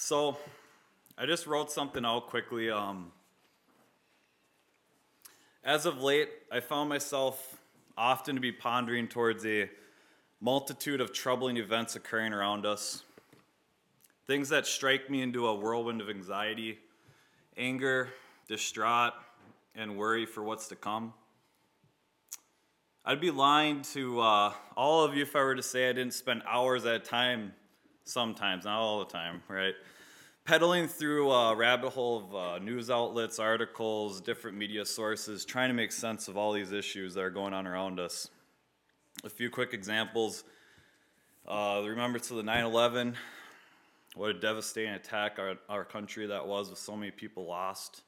So I just wrote something out quickly. As of late, I found myself often to be pondering towards a multitude of troubling events occurring around us. Things that strike me into a whirlwind of anxiety, anger, distraught, and worry for what's to come. I'd be lying to all of you if I were to say I didn't spend hours at a time, sometimes, not all the time, right? Pedaling through a rabbit hole of news outlets, articles, different media sources, trying to make sense of all these issues that are going on around us. A few quick examples. The remembrance of the 9/11, what a devastating attack our country that was with so many people lost.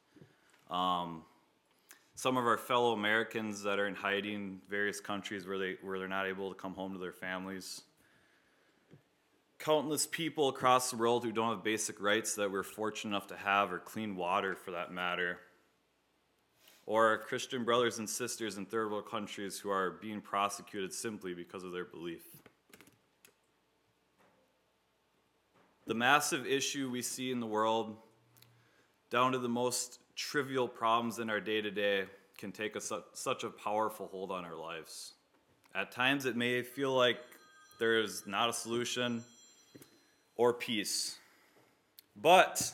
Some of our fellow Americans that are in hiding in various countries where they're not able to come home to their families. Countless people across the world who don't have basic rights that we're fortunate enough to have, or clean water for that matter. Or our Christian brothers and sisters in third world countries who are being prosecuted simply because of their belief. The massive issue we see in the world, down to the most trivial problems in our day-to-day, can take such a powerful hold on our lives. At times it may feel like there's not a solution or peace. But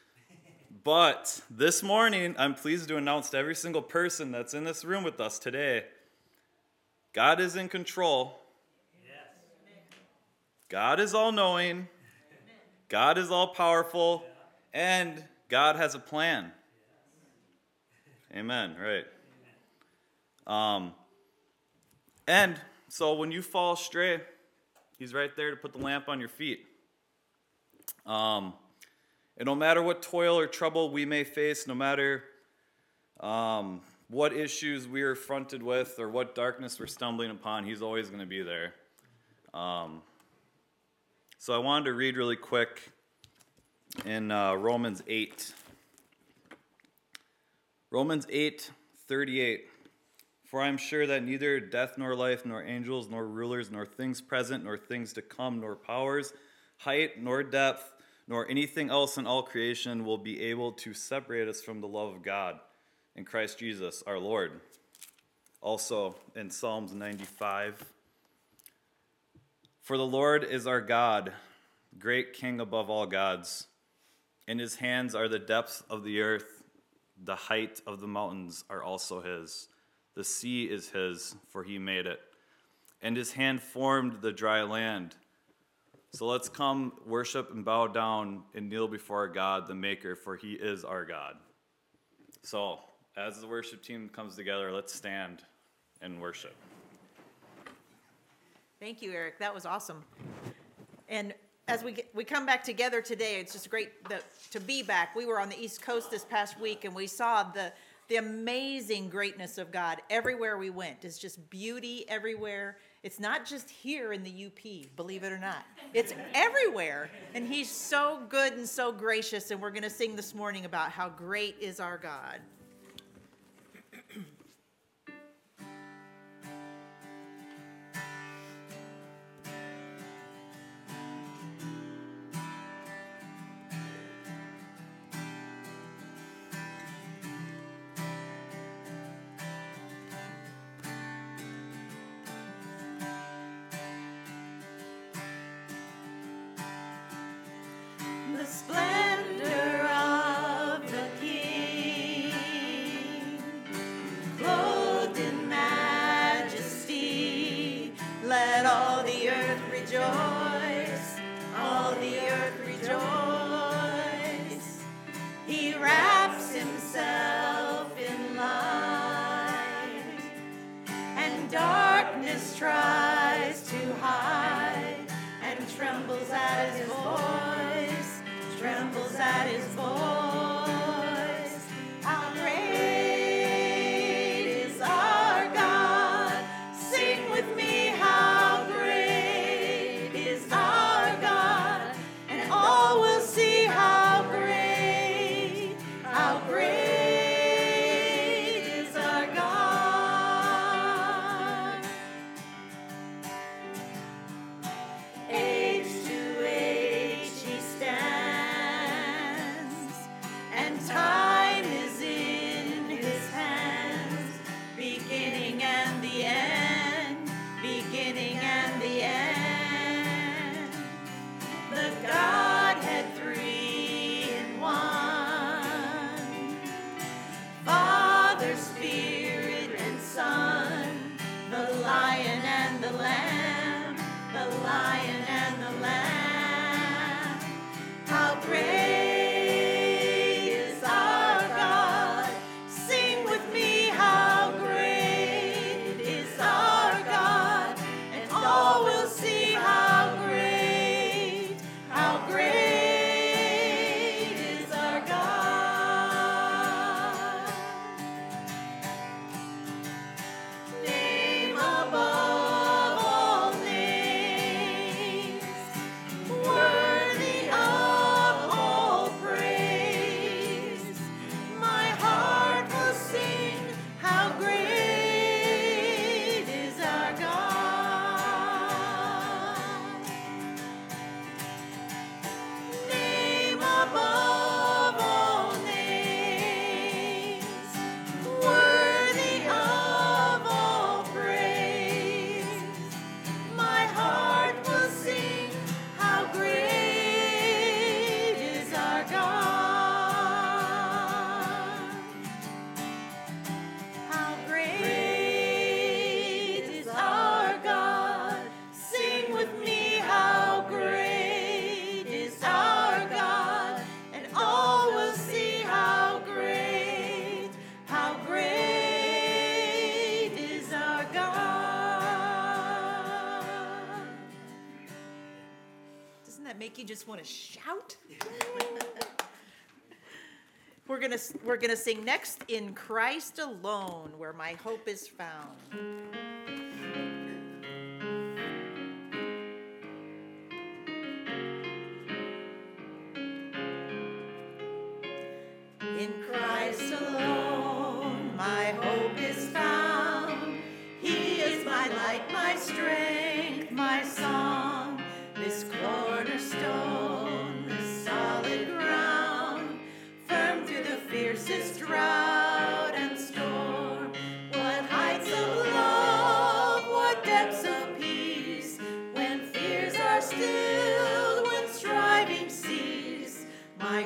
this morning, I'm pleased to announce to every single person that's in this room with us today, God is in control. Yes. God is all-knowing. God is all-powerful. And God has a plan. Amen, right. And so when you fall astray, he's right there to put the lamp on your feet. And no matter what toil or trouble we may face, no matter what issues we are fronted with or what darkness we're stumbling upon, he's always going to be there. So I wanted to read really quick in Romans 8. Romans 8:38. For I am sure that neither death nor life, nor angels, nor rulers, nor things present, nor things to come, nor powers, height, nor depth, nor anything else in all creation will be able to separate us from the love of God in Christ Jesus our Lord. Also in Psalms 95. For the Lord is our God, great King above all gods. In his hands are the depths of the earth. The height of the mountains are also his. The sea is his, for he made it. And his hand formed the dry land. So let's come worship and bow down and kneel before our God, the Maker, for he is our God. So, as the worship team comes together, let's stand and worship. Thank you, Eric. That was awesome. And as we come back together today, it's just great to be back. We were on the East Coast this past week, and we saw the amazing greatness of God everywhere we went. It's just beauty everywhere. It's not just here in the UP, believe it or not. It's everywhere. And he's so good and so gracious, and we're going to sing this morning about how great is our God. The splendor of the King, clothed in majesty, let all the earth rejoice, all the earth rejoice. He wraps himself in light, and darkness tries to hide, and trembles at his voice. Trembles just want to shout. We're gonna sing next, In Christ Alone, Where My Hope Is Found. In Christ alone, my hope is found. He is my light, my strength, my song. This cornerstone, this solid ground, firm through the fiercest drought and storm. What heights of love, what depths of peace, when fears are stilled, when striving cease. My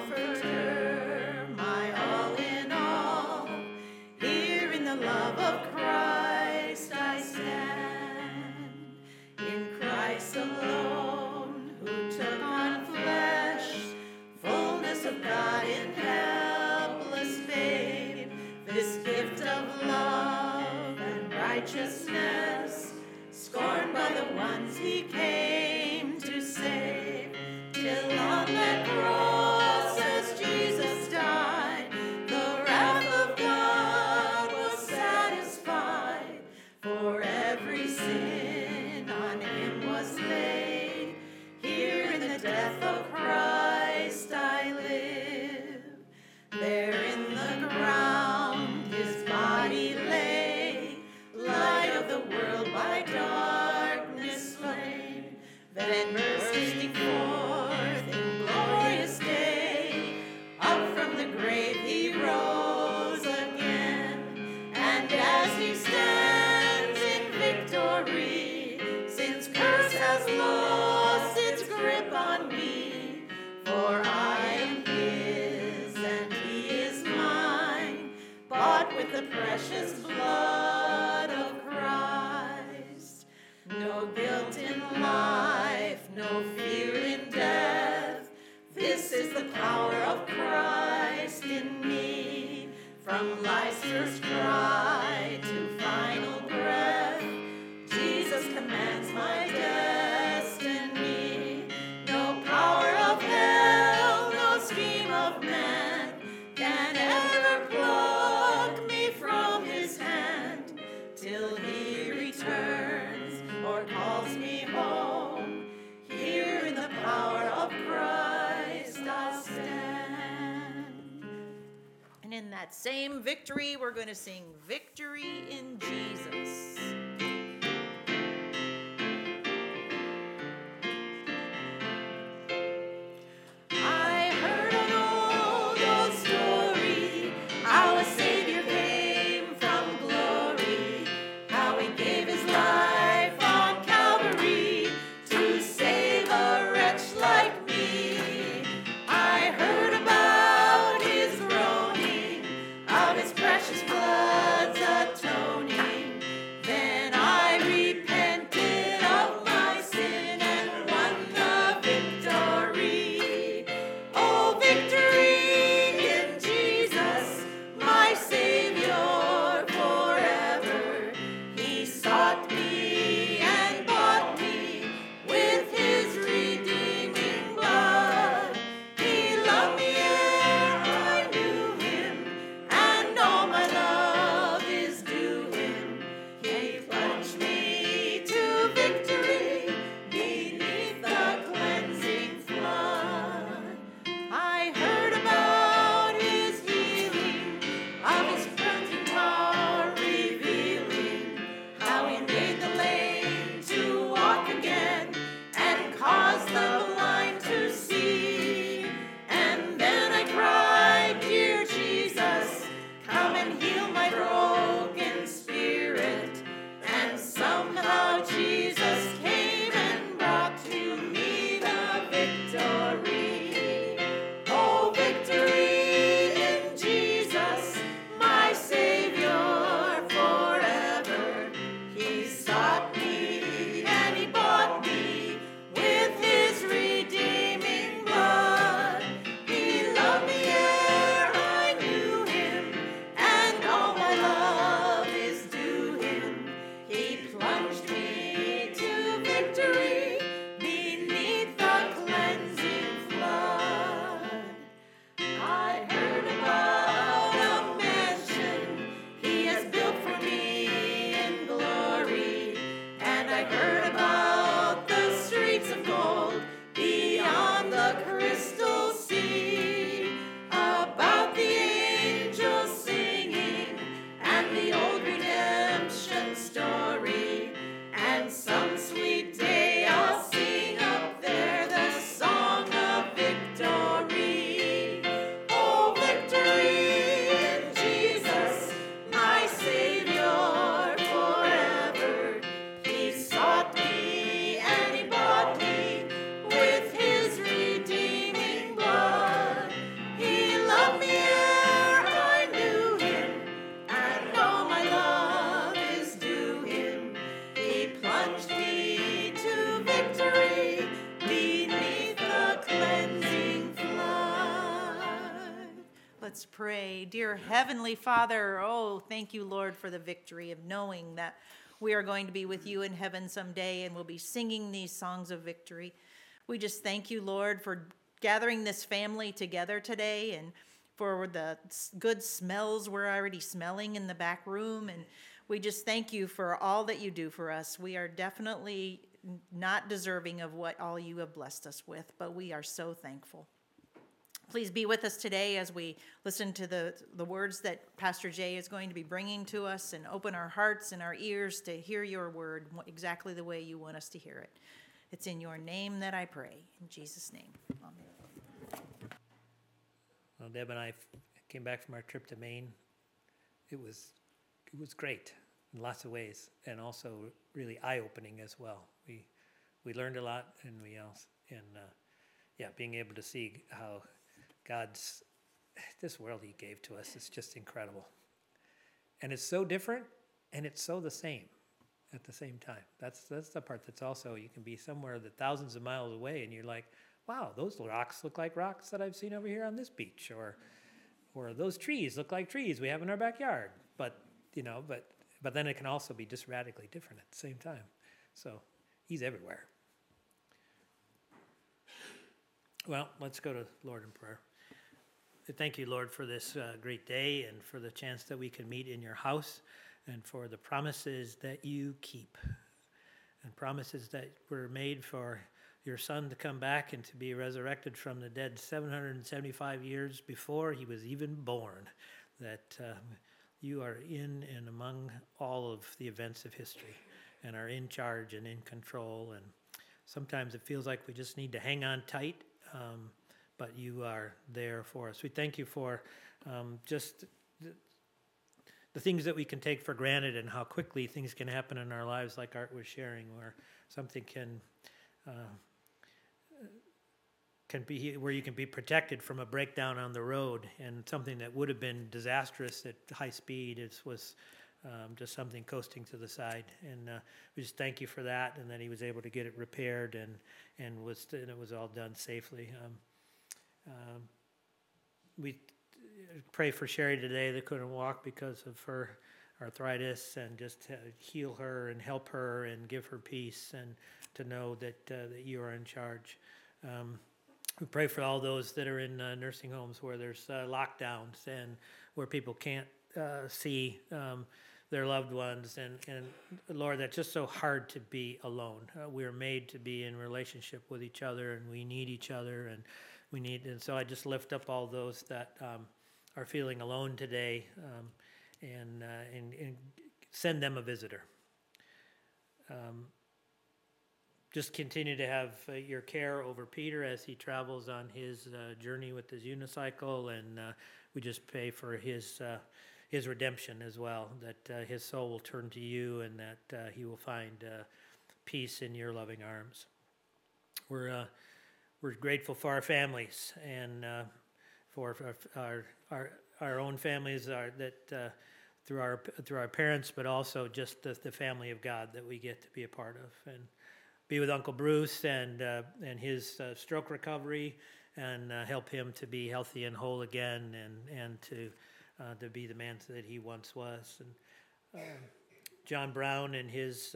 comforter, my all in all, here in the love of Christ I stand. In Christ alone, who took on flesh, fullness of God in helpless babe, this gift of love and righteousness, scorned by the ones he came to save, till on that cross as Jesus died, the wrath of God was satisfied. For every sin on him was laid, here in the death of Christ I live. There in the ground his body lay, light of the world by darkness slain, then bursting forth in glorious day, up from the grave he rose again. And as he stands in victory, since curse has lost its grip on me, for I am his and he is mine, bought with the precious blood of Christ. No guilt in life, no fear in death, this is the power of Christ in me. From life's first cry to final breath, Jesus commands my destiny. No power of hell, no scheme of man can ever pluck me from his hand, till he returns or calls me home. Here in the power of Christ I'll stand. And in that same victory, we're going to sing Victory in Jesus. I heard an old story, how a Savior came from glory, how he gave his life on Calvary to save a wretch like me. I heard about his groaning, of his precious blood's atoning. Let's pray. Dear Heavenly Father, oh, thank you, Lord, for the victory of knowing that we are going to be with you in heaven someday and we'll be singing these songs of victory. We just thank you, Lord, for gathering this family together today and for the good smells we're already smelling in the back room. And we just thank you for all that you do for us. We are definitely not deserving of what all you have blessed us with, but we are so thankful. Please be with us today as we listen to the words that Pastor Jay is going to be bringing to us, and open our hearts and our ears to hear your word exactly the way you want us to hear it. It's in your name that I pray. In Jesus' name, amen. Well, Deb and I came back from our trip to Maine. It was great in lots of ways, and also really eye-opening as well. We learned a lot, and being able to see how this world he gave to us is just incredible. And it's so different, and it's so the same at the same time. That's the part that's also, you can be somewhere that thousands of miles away, and you're like, wow, those rocks look like rocks that I've seen over here on this beach, or those trees look like trees we have in our backyard. But then it can also be just radically different at the same time. So he's everywhere. Well, let's go to Lord in prayer. Thank you, Lord, for this great day and for the chance that we can meet in your house, and for the promises that you keep, and promises that were made for your Son to come back and to be resurrected from the dead 775 years before he was even born, that you are in and among all of the events of history and are in charge and in control. And sometimes it feels like we just need to hang on tight, but you are there for us. We thank you for just the things that we can take for granted, and how quickly things can happen in our lives, like Art was sharing, where something can be where you can be protected from a breakdown on the road, and something that would have been disastrous at high speed was just something coasting to the side. And we just thank you for that, and that he was able to get it repaired, and it was all done safely. We pray for Sherry today that couldn't walk because of her arthritis, and just heal her and help her and give her peace, and to know that you are in charge. We pray for all those that are in nursing homes where there's lockdowns, and where people can't see their loved ones. And Lord, that's just so hard to be alone. We're made to be in relationship with each other, and we need each other, and so I just lift up all those that are feeling alone today, and send them a visitor. Just continue to have your care over Peter as he travels on his journey with his unicycle, and we just pray for his redemption as well, that his soul will turn to you, and that he will find peace in your loving arms. We're grateful for our families, and for our own families, that through our parents, but also just the family of God that we get to be a part of, and be with Uncle Bruce and his stroke recovery, and help him to be healthy and whole again, and to be the man that he once was. And John Brown and his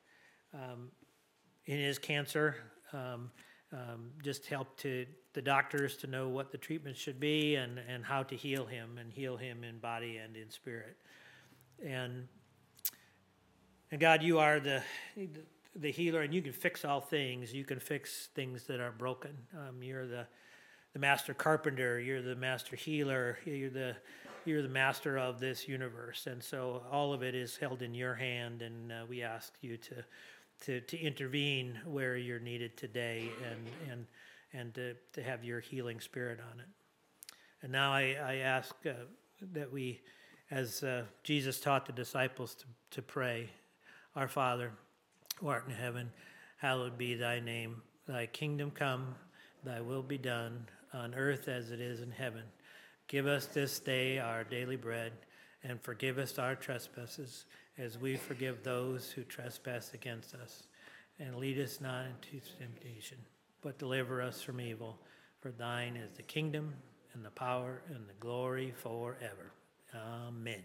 cancer, just help the doctors to know what the treatment should be, and how to heal him in body and in spirit. And God, you are the healer, and you can fix all things. You can fix things that are broken. You're the master carpenter. You're the master healer. You're the master of this universe, and so all of it is held in your hand. And we ask you to intervene where you're needed today, and to have your healing spirit on it. And now I ask that we, as Jesus taught the disciples to pray, Our Father, who art in heaven, hallowed be thy name. Thy kingdom come, thy will be done, on earth as it is in heaven. Give us this day our daily bread, and forgive us our trespasses, as we forgive those who trespass against us. And lead us not into temptation, but deliver us from evil. For thine is the kingdom, and the power and the glory forever. Amen.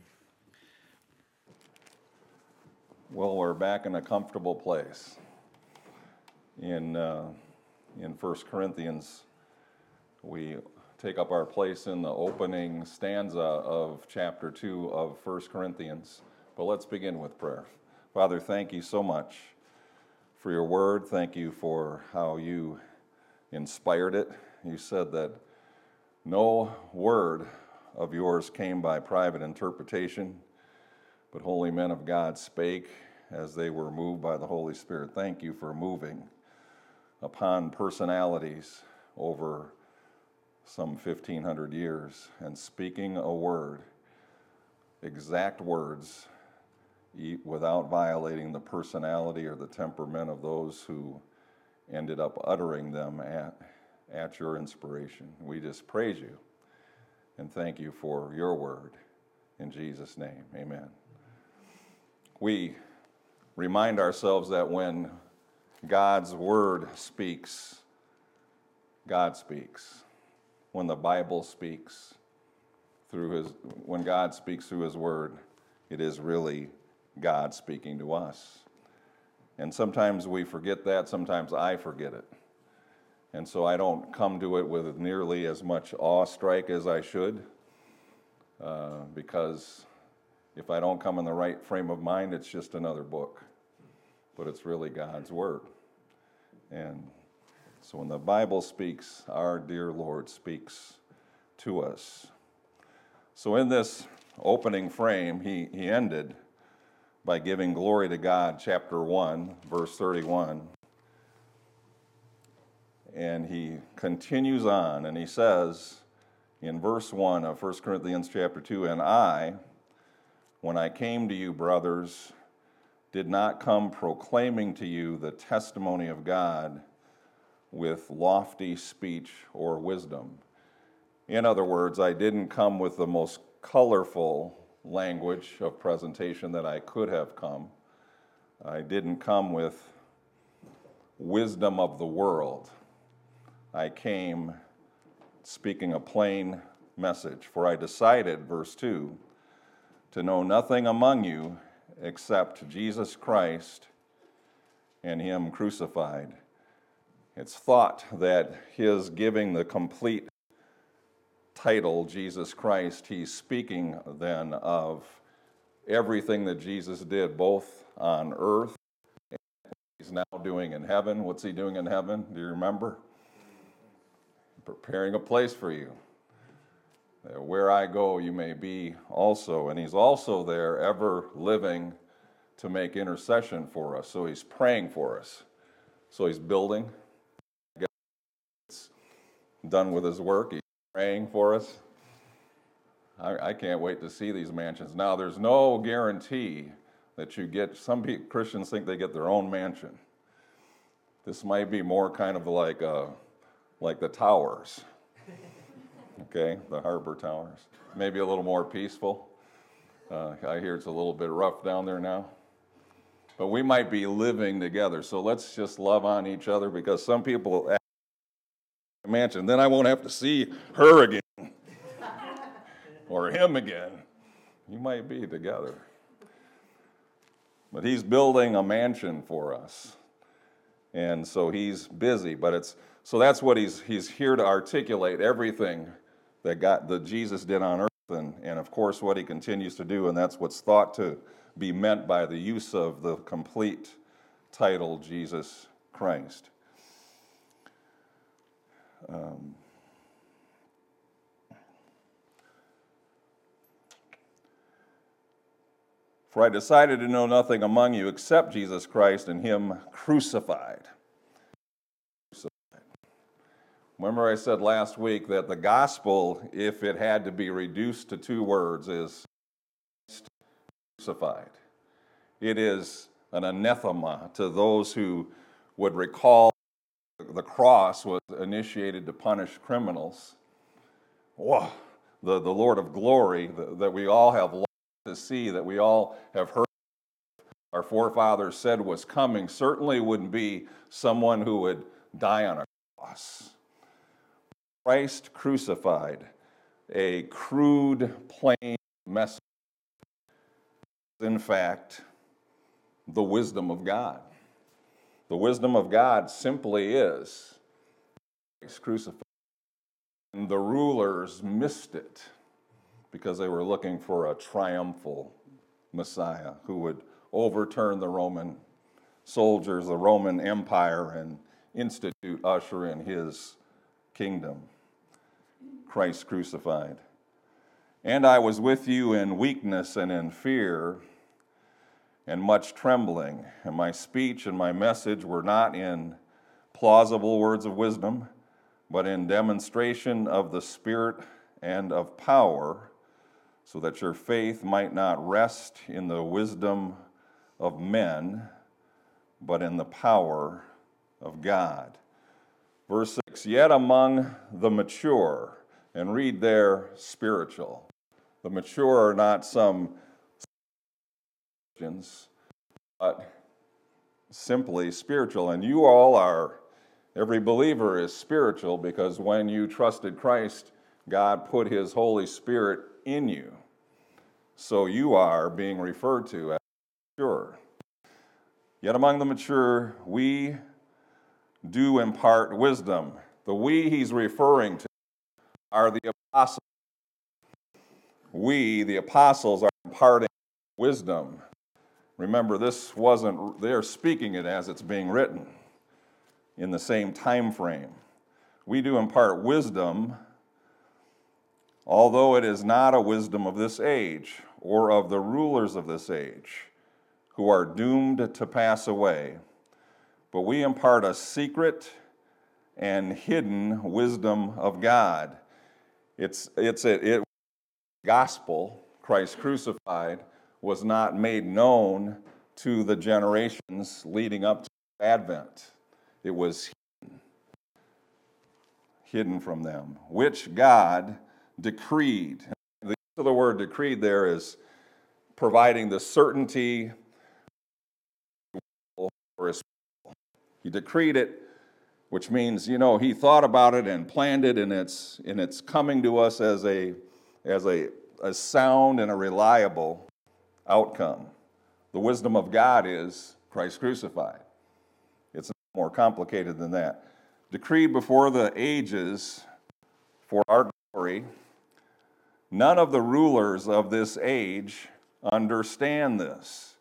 Well, we're back in a comfortable place. In 1 Corinthians, we take up our place in the opening stanza of chapter 2 of 1 Corinthians. But let's begin with prayer. Father, thank you so much for your word. Thank you for how you inspired it. You said that no word of yours came by private interpretation, but holy men of God spake as they were moved by the Holy Spirit. Thank you for moving upon personalities over some 1,500 years and speaking a word, exact words, without violating the personality or the temperament of those who ended up uttering them at your inspiration. We just praise you and thank you for your word. In Jesus' name, amen. We remind ourselves that when God's word speaks, God speaks. When the Bible speaks when God speaks through his word, it is really God speaking to us. And sometimes we forget that, sometimes I forget it. And so I don't come to it with nearly as much awe strike as I should, because if I don't come in the right frame of mind, it's just another book. But it's really God's word. And so when the Bible speaks, our dear Lord speaks to us. So in this opening frame, he ended by giving glory to God, chapter 1, verse 31. And he continues on, and he says in verse 1 of 1 Corinthians chapter 2, "And I, when I came to you, brothers, did not come proclaiming to you the testimony of God with lofty speech or wisdom." In other words, I didn't come with the most colorful language of presentation that I could have come. I didn't come with wisdom of the world. I came speaking a plain message. "For I decided," verse 2, "to know nothing among you except Jesus Christ and him crucified." It's thought that his giving the complete title, Jesus Christ, he's speaking then of everything that Jesus did, both on earth and what he's now doing in heaven. What's he doing in heaven? Do you remember? Preparing a place for you. Where I go, you may be also. And he's also there, ever living to make intercession for us. So he's praying for us. So he's building. It's done with his work. He's praying for us. I can't wait to see these mansions. Now, there's no guarantee that you get, some Christians think they get their own mansion. This might be more kind of like the towers, okay, the harbor towers. Maybe a little more peaceful. I hear it's a little bit rough down there now. But we might be living together, so let's just love on each other, because some people ask a mansion, then I won't have to see her again or him again. You might be together. But he's building a mansion for us. And so he's busy, but so that's what he's here to articulate, everything that Jesus did on earth, and of course what he continues to do, and that's what's thought to be meant by the use of the complete title, Jesus Christ. "For I decided to know nothing among you except Jesus Christ and him crucified." Remember I said last week that the gospel, if it had to be reduced to two words, is crucified. It is an anathema to those who would recall the cross was initiated to punish criminals. Whoa, the Lord of glory that we all have longed to see, that we all have heard our forefathers said was coming, certainly wouldn't be someone who would die on a cross. Christ crucified a crude, plain message. In fact, the wisdom of God. The wisdom of God simply is Christ crucified. And the rulers missed it because they were looking for a triumphal Messiah who would overturn the Roman soldiers, the Roman Empire, and usher in his kingdom. Christ crucified. And I was with you in weakness and in fear and much trembling, and my speech and my message were not in plausible words of wisdom, but in demonstration of the Spirit and of power, so that your faith might not rest in the wisdom of men, but in the power of God. Verse 6, yet among the mature, and read there, spiritual. The mature are not some Christians, but simply spiritual. And you all are, every believer is spiritual, because when you trusted Christ, God put his Holy Spirit in you. So you are being referred to as mature. Yet among the mature, we do impart wisdom. The we he's referring to are the apostles. We, the apostles, are imparting wisdom. Remember, this wasn't, they're speaking it as it's being written in the same time frame. We do impart wisdom, although it is not a wisdom of this age or of the rulers of this age, who are doomed to pass away. But we impart a secret and hidden wisdom of God. It's gospel, Christ crucified, was not made known to the generations leading up to Advent. It was hidden from them, which God decreed. The use of the word decreed there is providing the certainty for his people. He decreed it, which means, he thought about it and planned it, and it's coming to us as a sound and a reliable outcome. The wisdom of God is Christ crucified. It's more complicated than that. Decreed before the ages for our glory. None of the rulers of this age understand this.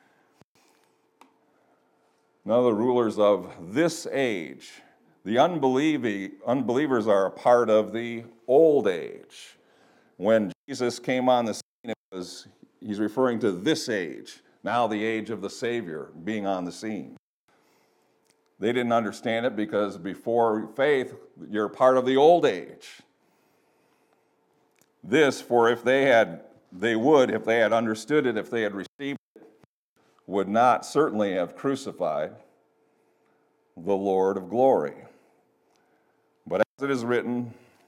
None of the rulers of this age. The unbelievers are a part of the old age. When Jesus came on the scene, he's referring to this age, now the age of the Savior being on the scene. They didn't understand it because before faith, you're part of the old age. This, for if they had understood it, if they had received it, would not certainly have crucified the Lord of glory. But as it is written,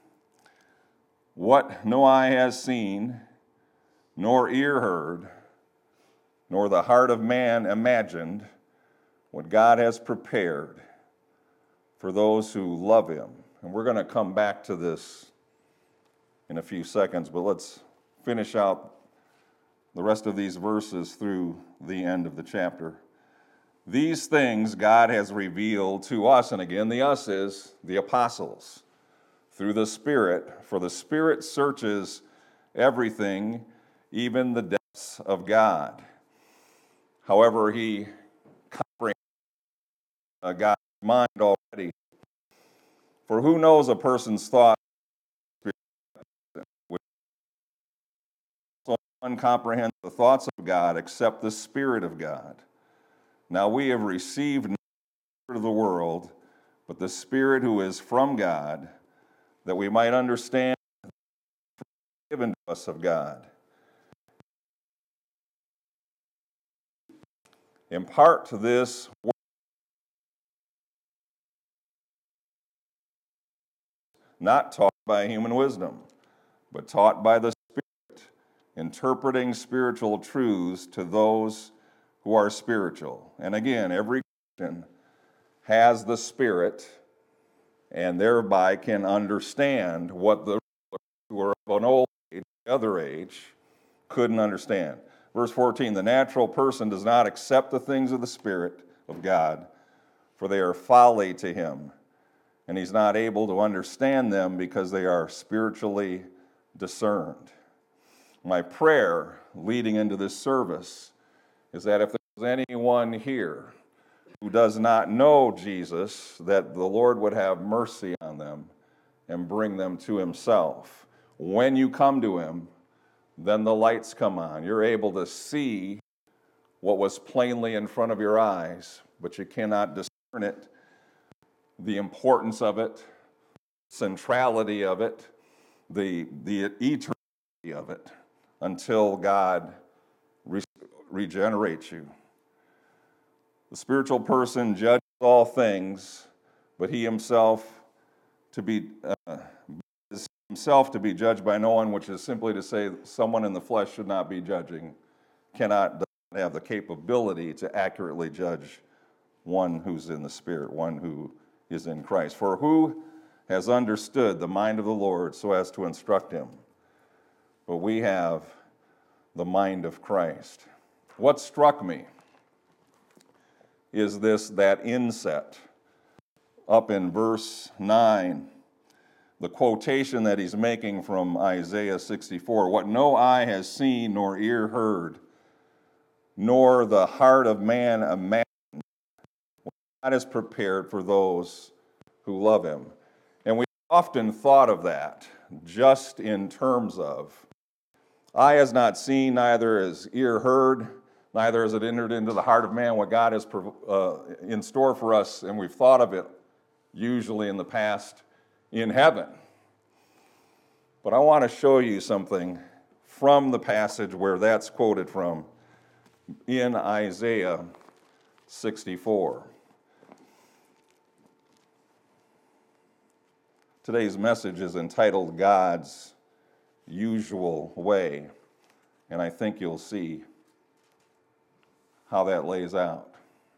what no eye has seen, nor ear heard, nor the heart of man imagined, what God has prepared for those who love him. And we're going to come back to this in a few seconds, but let's finish out the rest of these verses through the end of the chapter. These things God has revealed to us, and again, the us is the apostles, through the Spirit, for the Spirit searches everything, even the depths of God. However, he comprehends God's mind already. For who knows a person's thought? So none comprehends the thoughts of God except the Spirit of God. Now we have received not the Spirit of the world, but the Spirit who is from God, that we might understand the given to us of God. Impart to this word, not taught by human wisdom, but taught by the Spirit, interpreting spiritual truths to those who are spiritual. And again, every Christian has the Spirit and thereby can understand what the who are of an old age, the other age, couldn't understand. Verse 14, the natural person does not accept the things of the Spirit of God, for they are folly to him, and he's not able to understand them because they are spiritually discerned. My prayer leading into this service is that if there's anyone here who does not know Jesus, that the Lord would have mercy on them and bring them to himself. When you come to him, then the lights come on. You're able to see what was plainly in front of your eyes, but you cannot discern it, the importance of it, centrality of it, the eternity of it, until God regenerates you. The spiritual person judges all things, but he himself to be judged by no one, which is simply to say someone in the flesh should not be judging, does not have the capability to accurately judge one who's in the Spirit, one who is in Christ. For who has understood the mind of the Lord so as to instruct him? But we have the mind of Christ. What struck me is that inset up in verse 9, the quotation that he's making from Isaiah 64, what no eye has seen nor ear heard, nor the heart of man imagined, what God has prepared for those who love him. And we've often thought of that just in terms of eye has not seen, neither has ear heard, neither has it entered into the heart of man what God has in store for us, and we've thought of it usually in the past in heaven. But I want to show you something from the passage where that's quoted from in Isaiah 64. Today's message is entitled God's Usual Way, and I think you'll see how that lays out.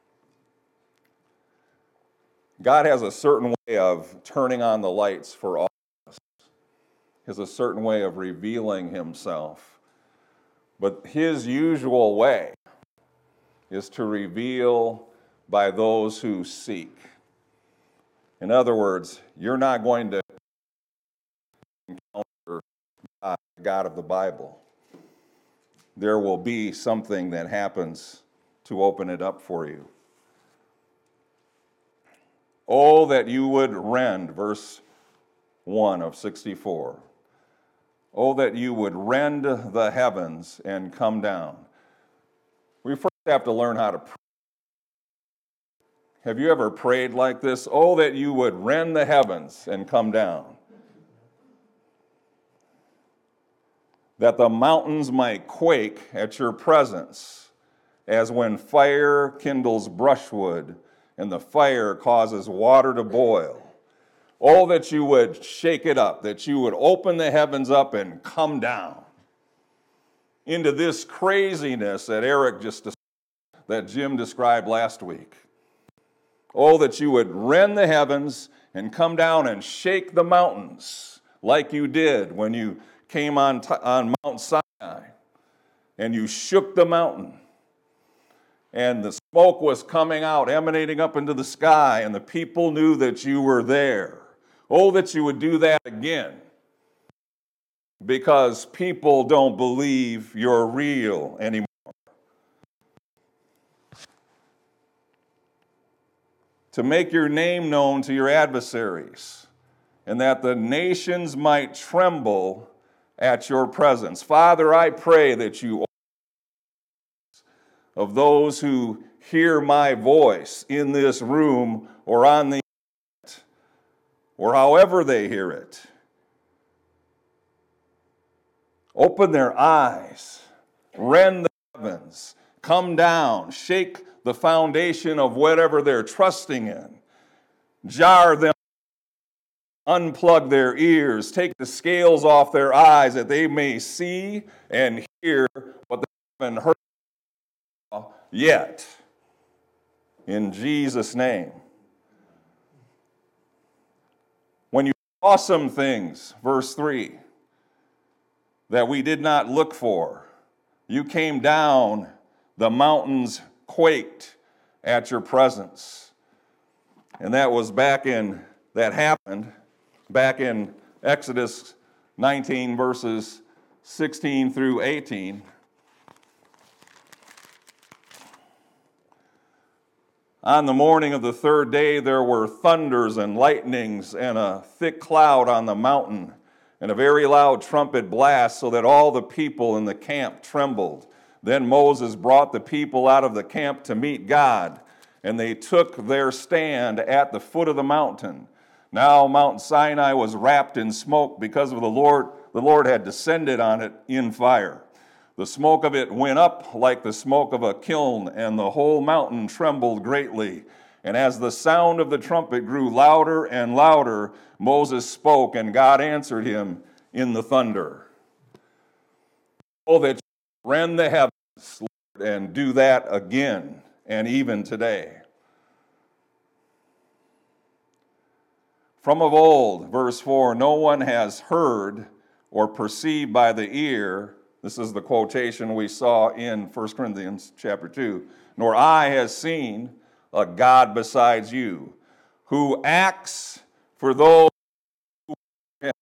God has a certain way of turning on the lights for all of us. He has a certain way of revealing himself. But his usual way is to reveal by those who seek. In other words, you're not going to encounter God, the God of the Bible. There will be something that happens to open it up for you. Oh, that you would rend, verse 1 of 64. Oh, that you would rend the heavens and come down. We first have to learn how to pray. Have you ever prayed like this? Oh, that you would rend the heavens and come down. That the mountains might quake at your presence, as when fire kindles brushwood and the fire causes water to boil. Oh, that you would shake it up, that you would open the heavens up and come down into this craziness that Jim described last week. Oh, that you would rend the heavens and come down and shake the mountains like you did when you came on Mount Sinai and you shook the mountain. And the smoke was coming out, emanating up into the sky, and the people knew that you were there. Oh, that you would do that again, because people don't believe you're real anymore. To make your name known to your adversaries, and that the nations might tremble at your presence. Father, I pray that you of those who hear my voice in this room or on the internet, or however they hear it. Open their eyes, rend the heavens, come down, shake the foundation of whatever they're trusting in, jar them, unplug their ears, take the scales off their eyes that they may see and hear what they haven't heard yet. In Jesus' name. When you awesome things, verse 3, that we did not look for. You came down, the mountains quaked at your presence. And that happened back in Exodus 19, verses 16 through 18. On the morning of the third day, there were thunders and lightnings and a thick cloud on the mountain, and a very loud trumpet blast, so that all the people in the camp trembled. Then Moses brought the people out of the camp to meet God, and they took their stand at the foot of the mountain. Now Mount Sinai was wrapped in smoke because of the Lord had descended on it in fire. The smoke of it went up like the smoke of a kiln, and the whole mountain trembled greatly. And as the sound of the trumpet grew louder and louder, Moses spoke, and God answered him in the thunder. Oh, that you rend the heavens, Lord, and do that again, and even today. From of old, verse 4, no one has heard or perceived by the ear. This is the quotation we saw in 1 Corinthians chapter 2. Nor eye has seen a God besides you, who acts for those who wait for him.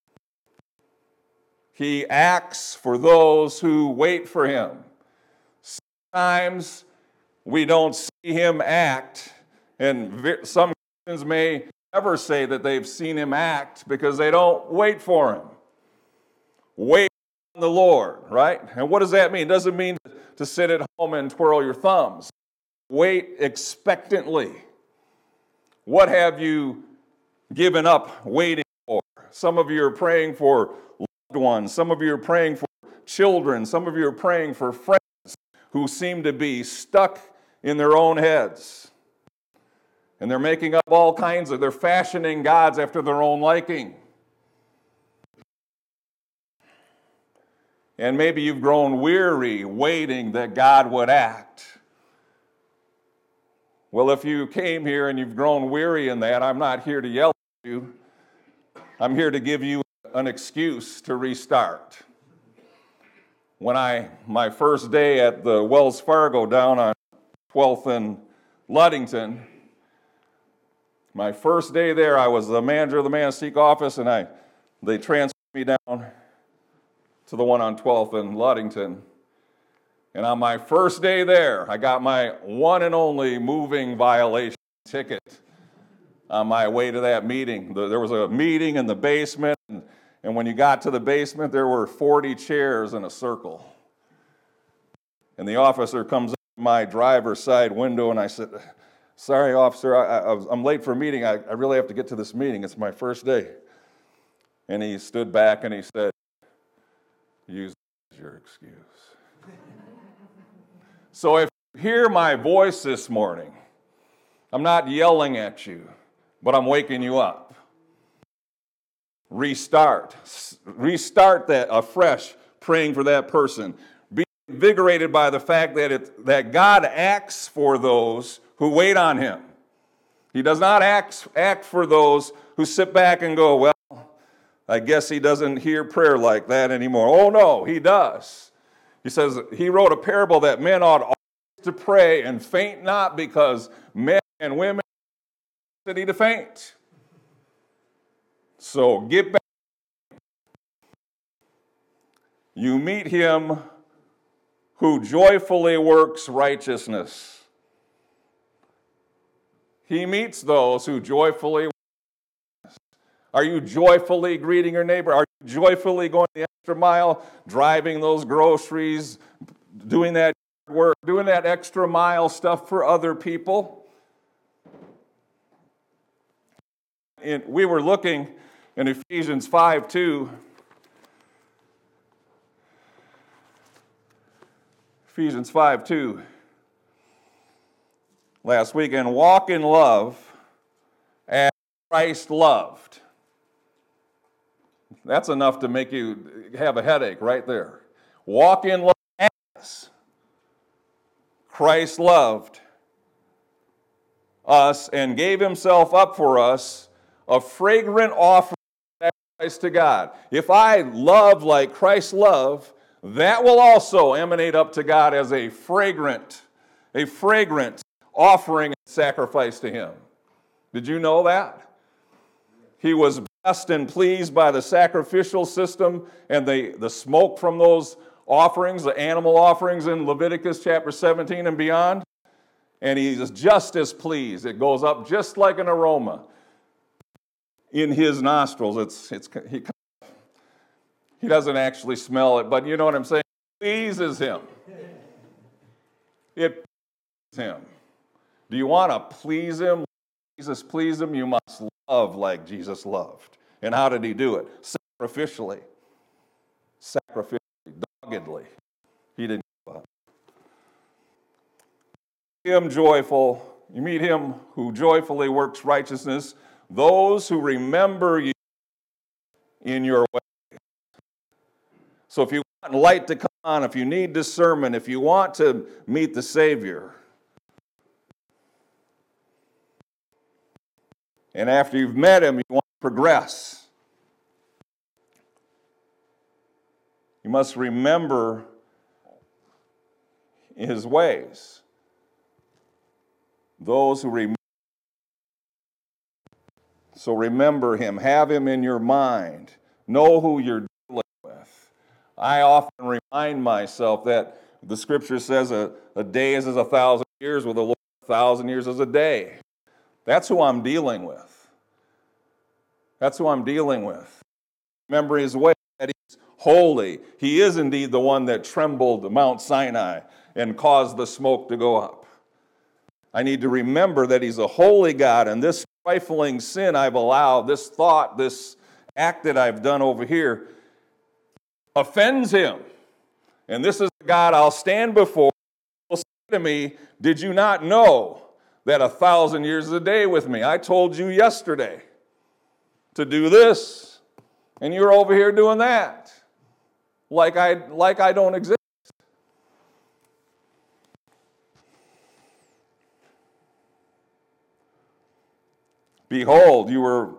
He acts for those who wait for him. Sometimes we don't see him act, and some Christians may never say that they've seen him act because they don't wait for him. Wait on the Lord, right? And what does that mean? It doesn't mean to sit at home and twirl your thumbs. Wait expectantly. What have you given up waiting for? Some of you are praying for loved ones. Some of you are praying for children. Some of you are praying for friends who seem to be stuck in their own heads. And they're making up all kinds they're fashioning gods after their own liking. And maybe you've grown weary waiting that God would act. Well, if you came here and you've grown weary in that, I'm not here to yell at you. I'm here to give you an excuse to restart. My first day at the Wells Fargo down on 12th and Ludington, my first day there, I was the manager of the Manistee office, and they transferred me down to the one on 12th and Ludington. And on my first day there, I got my one and only moving violation ticket on my way to that meeting. There was a meeting in the basement, and when you got to the basement, there were 40 chairs in a circle. And the officer comes up to my driver's side window, and I said, "Sorry, officer, I'm late for a meeting. I really have to get to this meeting. It's my first day." And he stood back and he said, "Use that as your excuse." So if you hear my voice this morning, I'm not yelling at you, but I'm waking you up. Restart that afresh, praying for that person. Be invigorated by the fact that God acts for those who wait on him. He does not act for those who sit back and go, "Well, I guess he doesn't hear prayer like that anymore." Oh no, he does. He says he wrote a parable that men ought always to pray and faint not, because men and women are ready to faint. So get back. You meet him who joyfully works righteousness. He meets those who joyfully work righteousness. Are you joyfully greeting your neighbor? Are you joyfully going the extra mile, driving those groceries, doing that work, doing that extra mile stuff for other people? We were looking in Ephesians 5:2. Ephesians 5:2 last week, and walk in love as Christ loved. That's enough to make you have a headache right there. Walk in love as Christ loved us and gave himself up for us, a fragrant offering sacrifice to God, if I love like Christ loved, that will also emanate up to God as a fragrant offering and sacrifice to him. Did you know that? He was blessed and pleased by the sacrificial system and the smoke from those offerings, the animal offerings in Leviticus chapter 17 and beyond. And he's just as pleased. It goes up just like an aroma in his nostrils. He doesn't actually smell it, but you know what I'm saying? It pleases him. It pleases him. Do you want to please him? Jesus pleased him, you must love like Jesus loved. And how did he do it? Sacrificially, doggedly. He didn't give up. Him joyful. You meet him who joyfully works righteousness. Those who remember you in your way. So if you want light to come on, if you need discernment, if you want to meet the Savior, and after you've met him, you want to progress, you must remember his ways. Those who remember. So remember him. Have him in your mind. Know who you're dealing with. I often remind myself that the scripture says a day is as 1,000 years, with the Lord 1,000 years as a day. That's who I'm dealing with. That's who I'm dealing with. Remember his way, that he's holy. He is indeed the one that trembled Mount Sinai and caused the smoke to go up. I need to remember that he's a holy God, and this trifling sin I've allowed, this thought, this act that I've done over here, offends him. And this is the God I'll stand before. He will say to me, did you not know that 1,000 years is a day with me? I told you yesterday to do this, and you're over here doing that, like I don't exist. Behold, you were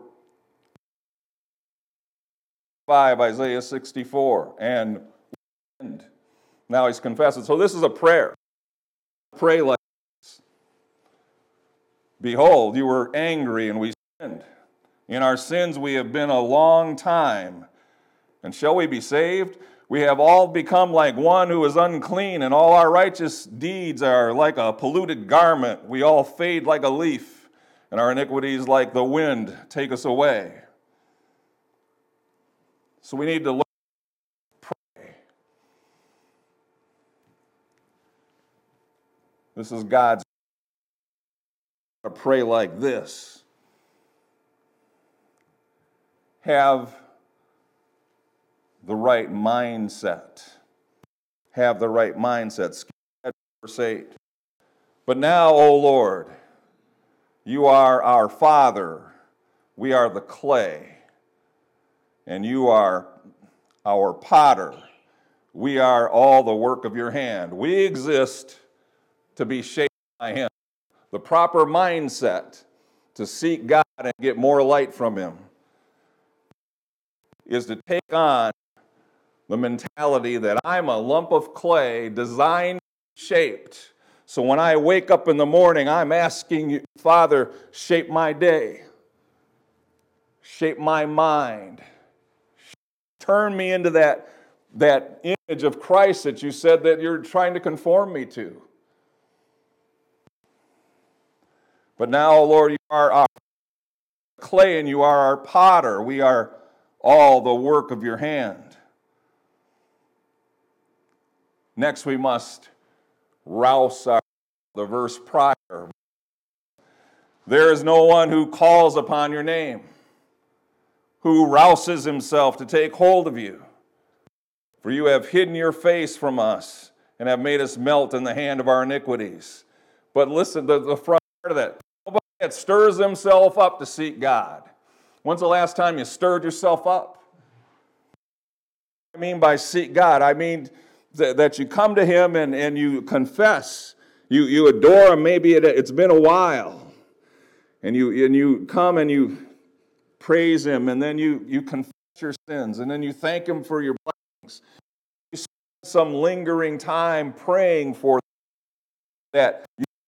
5, Isaiah 64, and now he's confessing. So this is a prayer. Pray like this. Behold, you were angry, and we sinned. In our sins we have been a long time. And shall we be saved? We have all become like one who is unclean, and all our righteous deeds are like a polluted garment. We all fade like a leaf, and our iniquities like the wind take us away. So we need to learn to pray. This is God's to pray like this. Have the right mindset. Have the right mindset. Skip verse 8. But now, O Lord, you are our Father. We are the clay. And you are our potter. We are all the work of your hand. We exist to be shaped by him. The proper mindset to seek God and get more light from him is to take on the mentality that I'm a lump of clay designed, shaped. So when I wake up in the morning, I'm asking you, Father, shape my day. Shape my mind. Turn me into that image of Christ that you said that you're trying to conform me to. But now, Lord, you are our clay and you are our potter. We are all the work of your hand. Next, we must rouse the verse prior. There is no one who calls upon your name, who rouses himself to take hold of you. For you have hidden your face from us and have made us melt in the hand of our iniquities. But listen to the front part of that. Nobody that stirs himself up to seek God. When's the last time you stirred yourself up? I mean by seek God, I mean that you come to him and you confess. You adore him. Maybe it's been a while. And you come and you praise him, and then you confess your sins, and then you thank Him for your blessings. You spend some lingering time praying for that.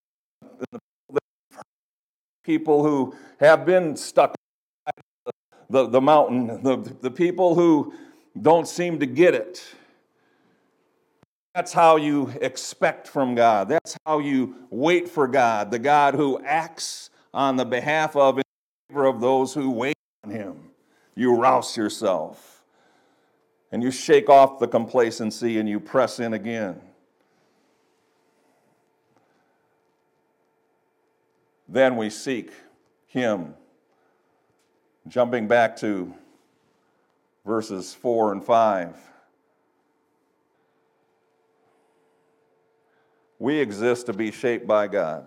People who have been stuck the mountain, the people who don't seem to get it. That's how you expect from God. That's how you wait for God, the God who acts on the behalf of and in favor of those who wait on Him. You rouse yourself, and you shake off the complacency, and you press in again. Then we seek Him. Jumping back to verses 4 and 5. We exist to be shaped by God.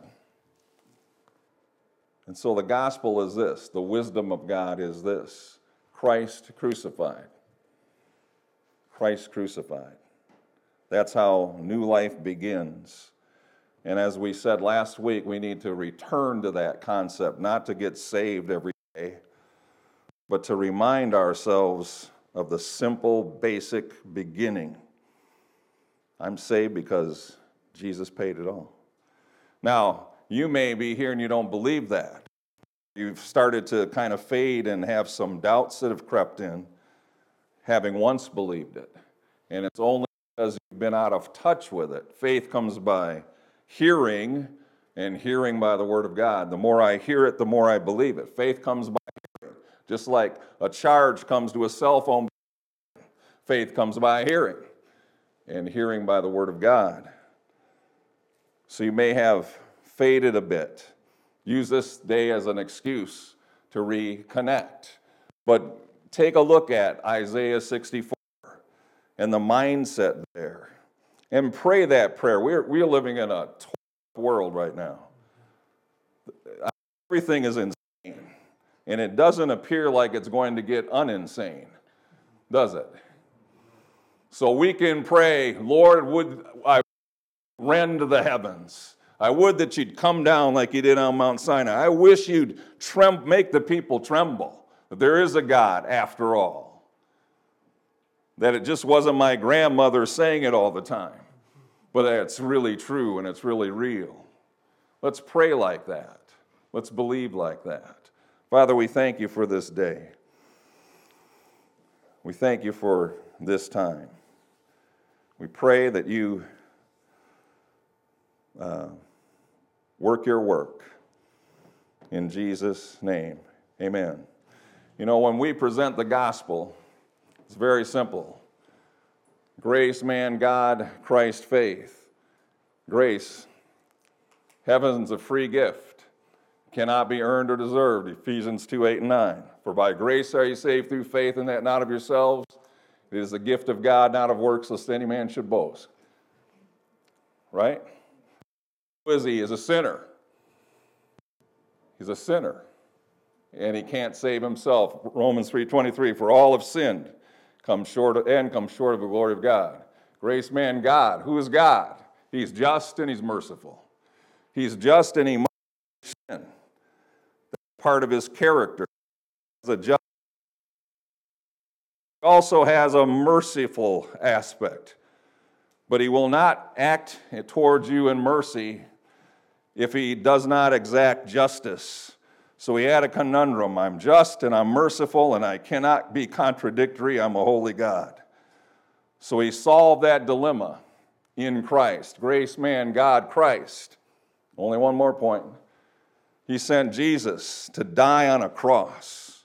And so the gospel is this, the wisdom of God is this: Christ crucified. Christ crucified. That's how new life begins. And as we said last week, we need to return to that concept, not to get saved every day, but to remind ourselves of the simple, basic beginning. I'm saved because Jesus paid it all. Now, you may be here and you don't believe that. You've started to kind of fade and have some doubts that have crept in, having once believed it. And it's only because you've been out of touch with it. Faith comes by hearing, and hearing by the Word of God. The more I hear it, the more I believe it. Faith comes by hearing. Just like a charge comes to a cell phone, faith comes by hearing, and hearing by the Word of God. So you may have faded a bit. Use this day as an excuse to reconnect. But take a look at Isaiah 64 and the mindset there. And pray that prayer. We're living in a world right now. Everything is insane. And it doesn't appear like it's going to get uninsane, does it? So we can pray, Lord, would I rend the heavens. I would that you'd come down like you did on Mount Sinai. I wish you'd make the people tremble, that there is a God after all. That it just wasn't my grandmother saying it all the time, but that it's really true and it's really real. Let's pray like that. Let's believe like that. Father, we thank you for this day. We thank you for this time. We pray that you work your work. In Jesus' name, amen. You know, when we present the gospel, it's very simple. Grace, man, God, Christ, faith. Grace, heaven's a free gift, cannot be earned or deserved. Ephesians 2:8-9. For by grace are you saved through faith, and that not of yourselves. It is the gift of God, not of works, lest any man should boast. Right? Who is he? He's a sinner. He's a sinner. And he can't save himself. Romans 3:23, for all have sinned, come short of the glory of God. Grace, man, God. Who is God? He's just and he's merciful. He's just and he must sin. That's part of his character. He also has a merciful aspect. But he will not act towards you in mercy if he does not exact justice. So he had a conundrum. I'm just and I'm merciful and I cannot be contradictory. I'm a holy God. So he solved that dilemma in Christ. Grace, man, God, Christ. Only one more point. He sent Jesus to die on a cross.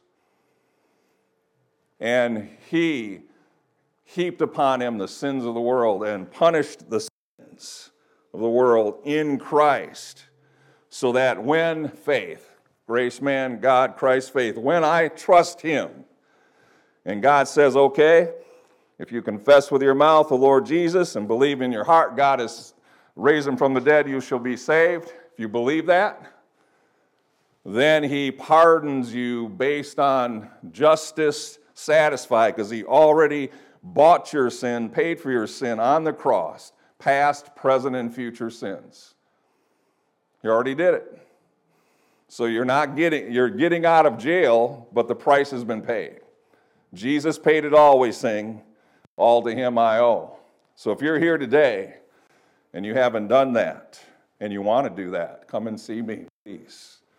And he heaped upon him the sins of the world and punished the sins of the world in Christ. So that when faith, grace, man, God, Christ, faith, when I trust him, and God says, okay, if you confess with your mouth the Lord Jesus and believe in your heart God has raised him from the dead, you shall be saved. If you believe that, then he pardons you based on justice satisfied, because he already bought your sin, paid for your sin on the cross, past, present, and future sins. He already did it. So you're getting out of jail, but the price has been paid. Jesus paid it all, we sing. All to him I owe. So if you're here today and you haven't done that and you want to do that, come and see me, please.